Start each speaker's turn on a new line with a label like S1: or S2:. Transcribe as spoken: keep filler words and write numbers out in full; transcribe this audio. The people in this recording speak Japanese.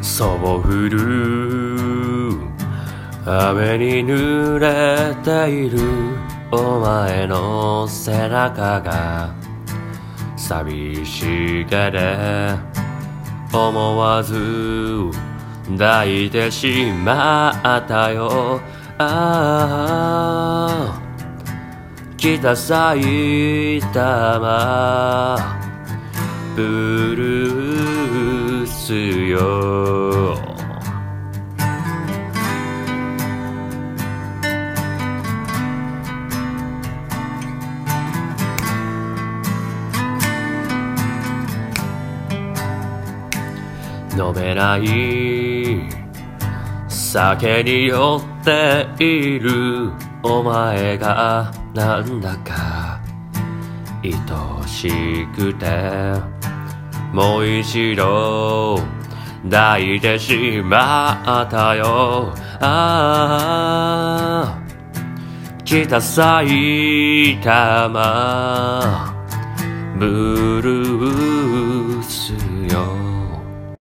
S1: そう降る雨に濡れているお前の背中が寂しげで思わず抱いてしまったよ。ああ北埼玉ブルースよ。飲めない酒に酔っているお前がなんだか愛しくてもう一度抱いてしまったよ。ああ北埼玉ブルースよ。